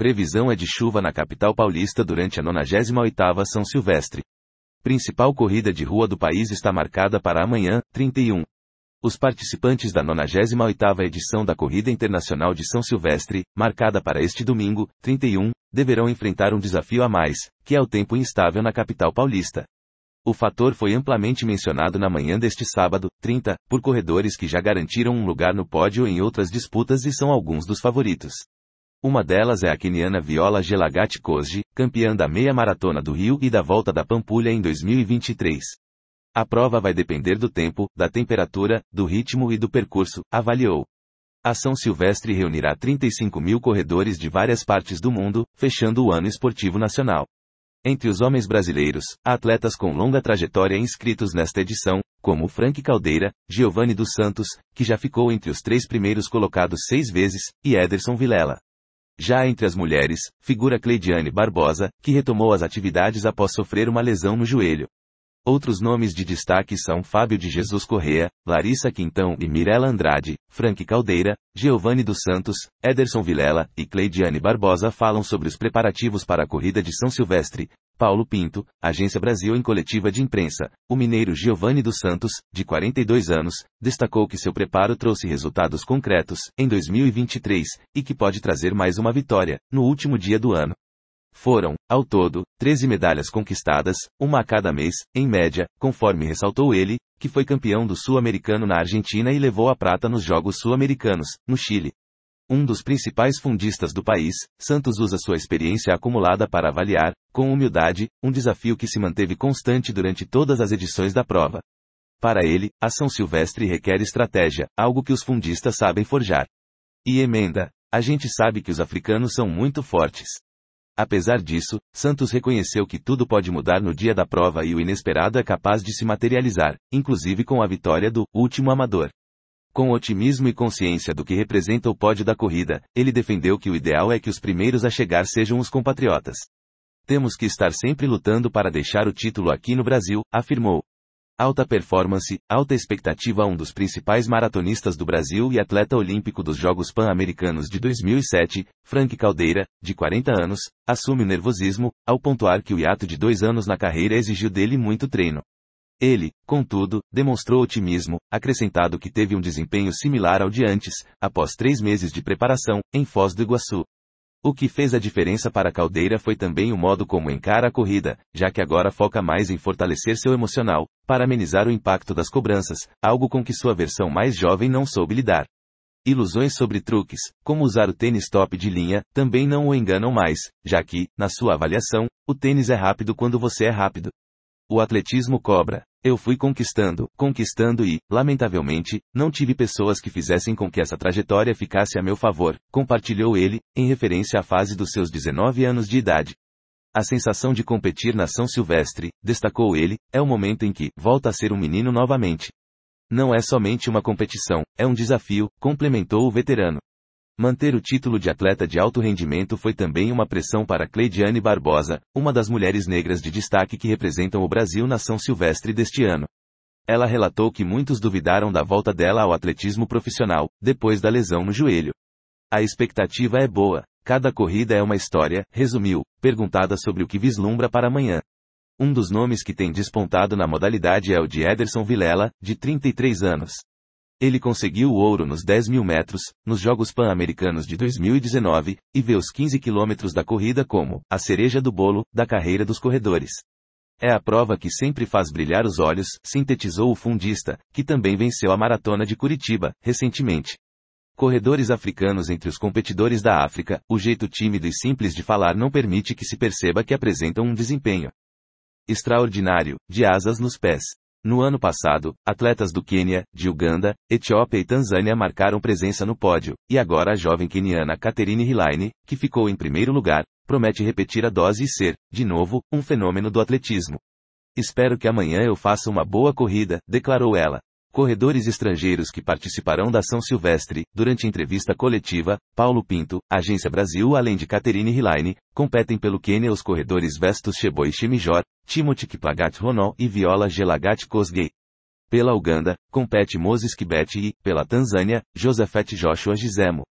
Previsão é de chuva na capital paulista durante a 98ª São Silvestre. Principal corrida de rua do país está marcada para amanhã, 31. Os participantes da 98ª edição da Corrida Internacional de São Silvestre, marcada para este domingo, 31, deverão enfrentar um desafio a mais, que é o tempo instável na capital paulista. O fator foi amplamente mencionado na manhã deste sábado, 30, por corredores que já garantiram um lugar no pódio em outras disputas e são alguns dos favoritos. Uma delas é a queniana Viola Gelagati Kosgei, campeã da meia maratona do Rio e da Volta da Pampulha em 2023. A prova vai depender do tempo, da temperatura, do ritmo e do percurso, avaliou. A São Silvestre reunirá 35 mil corredores de várias partes do mundo, fechando o ano esportivo nacional. Entre os homens brasileiros, há atletas com longa trajetória inscritos nesta edição, como Frank Caldeira, Giovanni dos Santos, que já ficou entre os 3 primeiros colocados 6 vezes, e Ederson Vilela. Já entre as mulheres, figura Cleidiane Barbosa, que retomou as atividades após sofrer uma lesão no joelho. Outros nomes de destaque são Fábio de Jesus Correa, Larissa Quintão e Mirella Andrade. Frank Caldeira, Giovanni dos Santos, Ederson Vilela e Cleidiane Barbosa falam sobre os preparativos para a corrida de São Silvestre. Paulo Pinto, Agência Brasil em coletiva de imprensa. O mineiro Giovanni dos Santos, de 42 anos, destacou que seu preparo trouxe resultados concretos em 2023 e que pode trazer mais uma vitória no último dia do ano. Foram, ao todo, 13 medalhas conquistadas, uma a cada mês, em média, conforme ressaltou ele, que foi campeão do Sul-Americano na Argentina e levou a prata nos Jogos Sul-Americanos, no Chile. Um dos principais fundistas do país, Santos usa sua experiência acumulada para avaliar, com humildade, um desafio que se manteve constante durante todas as edições da prova. Para ele, a São Silvestre requer estratégia, algo que os fundistas sabem forjar. E emenda: a gente sabe que os africanos são muito fortes. Apesar disso, Santos reconheceu que tudo pode mudar no dia da prova e o inesperado é capaz de se materializar, inclusive com a vitória do último amador. Com otimismo e consciência do que representa o pódio da corrida, ele defendeu que o ideal é que os primeiros a chegar sejam os compatriotas. Temos que estar sempre lutando para deixar o título aqui no Brasil, afirmou. Alta performance, alta expectativa. Um dos principais maratonistas do Brasil e atleta olímpico dos Jogos Pan-Americanos de 2007, Frank Caldeira, de 40 anos, assume o nervosismo, ao pontuar que o hiato de 2 anos na carreira exigiu dele muito treino. Ele, contudo, demonstrou otimismo, acrescentado que teve um desempenho similar ao de antes, após 3 meses de preparação, em Foz do Iguaçu. O que fez a diferença para Caldeira foi também o modo como encara a corrida, já que agora foca mais em fortalecer seu emocional, para amenizar o impacto das cobranças, algo com que sua versão mais jovem não soube lidar. Ilusões sobre truques, como usar o tênis top de linha, também não o enganam mais, já que, na sua avaliação, o tênis é rápido quando você é rápido. O atletismo cobra. Eu fui conquistando e, lamentavelmente, não tive pessoas que fizessem com que essa trajetória ficasse a meu favor, compartilhou ele, em referência à fase dos seus 19 anos de idade. A sensação de competir na São Silvestre, destacou ele, é o momento em que volta a ser um menino novamente. Não é somente uma competição, é um desafio, complementou o veterano. Manter o título de atleta de alto rendimento foi também uma pressão para Cleidiane Barbosa, uma das mulheres negras de destaque que representam o Brasil na São Silvestre deste ano. Ela relatou que muitos duvidaram da volta dela ao atletismo profissional, depois da lesão no joelho. A expectativa é boa, cada corrida é uma história, resumiu, perguntada sobre o que vislumbra para amanhã. Um dos nomes que tem despontado na modalidade é o de Ederson Vilela, de 33 anos. Ele conseguiu o ouro nos 10.000 metros, nos Jogos Pan-Americanos de 2019, e vê os 15 quilômetros da corrida como a cereja do bolo da carreira dos corredores. É a prova que sempre faz brilhar os olhos, sintetizou o fundista, que também venceu a Maratona de Curitiba, recentemente. Corredores africanos. Entre os competidores da África, o jeito tímido e simples de falar não permite que se perceba que apresentam um desempenho extraordinário, de asas nos pés. No ano passado, atletas do Quênia, de Uganda, Etiópia e Tanzânia marcaram presença no pódio, e agora a jovem queniana Catherine Hilaine, que ficou em primeiro lugar, promete repetir a dose e ser, de novo, um fenômeno do atletismo. Espero que amanhã eu faça uma boa corrida, declarou ela. Corredores estrangeiros que participarão da São Silvestre, durante entrevista coletiva, Paulo Pinto, Agência Brasil. Além de Catherine Hilaine, competem pelo Quênia os corredores Festus Cheboy Chimijor, Timothy Kiplagat Rono e Viola Gelagati Kosgei. Pela Uganda, compete Moses Kibet e, pela Tanzânia, Josephat Joshua Gizemo.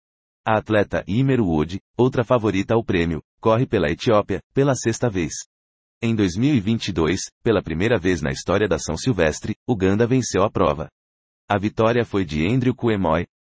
A atleta Imer Wood, outra favorita ao prêmio, corre pela Etiópia, pela sexta vez. Em 2022, pela primeira vez na história da São Silvestre, Uganda venceu a prova. A vitória foi de Andrew Kouemoe,